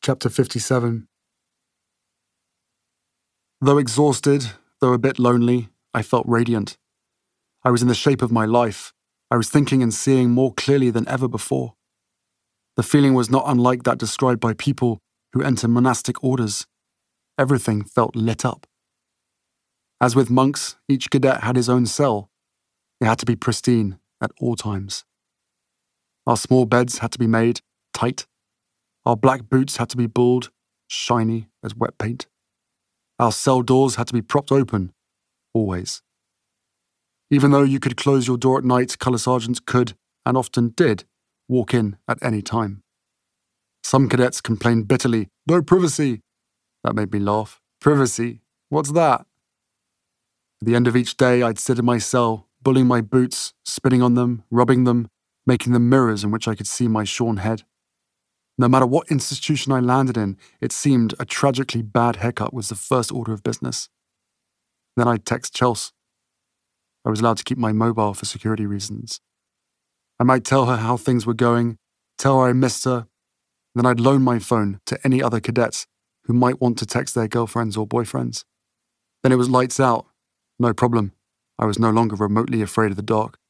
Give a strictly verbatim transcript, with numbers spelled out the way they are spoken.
Chapter fifty-seven. Though exhausted, though a bit lonely, I felt radiant. I was in the shape of my life. I was thinking and seeing more clearly than ever before. The feeling was not unlike that described by people who enter monastic orders. Everything felt lit up. As with monks, each cadet had his own cell. It had to be pristine at all times. Our small beds had to be made tight. Our black boots had to be bulled, shiny as wet paint. Our cell doors had to be propped open, always. Even though you could close your door at night, colour sergeants could, and often did, walk in at any time. Some cadets complained bitterly, "No privacy!" That made me laugh. Privacy? What's that? At the end of each day, I'd sit in my cell, bullying my boots, spitting on them, rubbing them, making them mirrors in which I could see my shorn head. No matter what institution I landed in, it seemed a tragically bad haircut was the first order of business. Then I'd text Chelsea. I was allowed to keep my mobile for security reasons. I might tell her how things were going, tell her I missed her, then I'd loan my phone to any other cadets who might want to text their girlfriends or boyfriends. Then it was lights out. No problem. I was no longer remotely afraid of the dark.